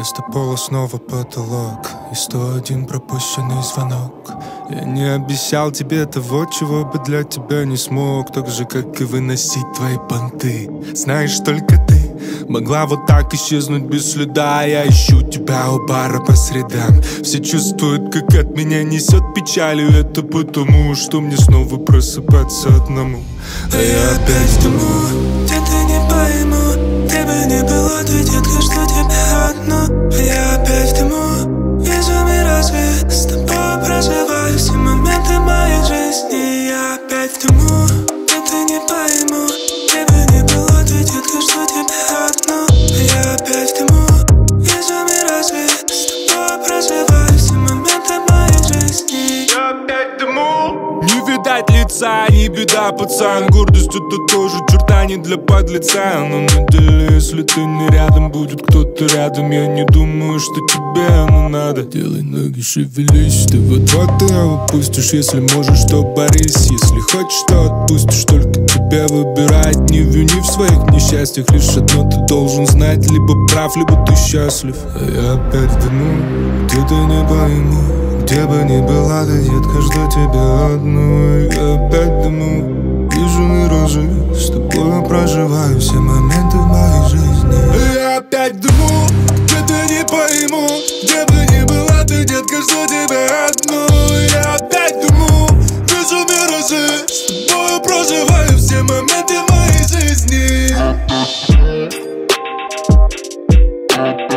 Вместо пола снова потолок и 101 пропущенный звонок. Я не обещал тебе того, чего бы для тебя не смог. Так же, как и выносить твои понты. Знаешь, только ты могла вот так исчезнуть без следа. Я ищу тебя у бара по средам. Все чувствуют, как от меня несет печалью. Это потому, что мне снова просыпаться одному. А я опять в дыму, где-то не пойму. Где бы ни было, ты, детка, что тебя одну. А я опять в дыму, вижу миражи. С тобой проживаю все моменты моей жизни. Я опять в дыму, где-то не пойму. Где бы ни было, ты, детка, что тебя одну. А я опять в дыму, вижу миражи. С тобой проживаю все моменты моей жизни. Я опять в дыму. Не видать лица, не беда, пацан. Гордость это тоже черта не для подлеца. Но на деле, если ты не рядом, будет кто-то рядом. Я не думаю, что тебе оно надо. Делай ноги, шевелись. Ты вот-вот ты упустишь. Если можешь, то борись. Если хочешь, то отпустишь. Только тебя выбирать. Не вини в своих несчастьях. Лишь одно ты должен знать. Либо прав, либо ты счастлив. А я опять в дыму, где-то не пойму. Где бы ни была ты, детка, жду тебя одну. Я опять в дыму, вижу миражи. С тобой проживаю все моменты в моей жизни. Я опять в дыму, где-то не пойму. Где бы ни была ты, детка, жду тебя одну. Я опять в дыму, вижу миражи. С тобой проживаю все моменты в моей жизни.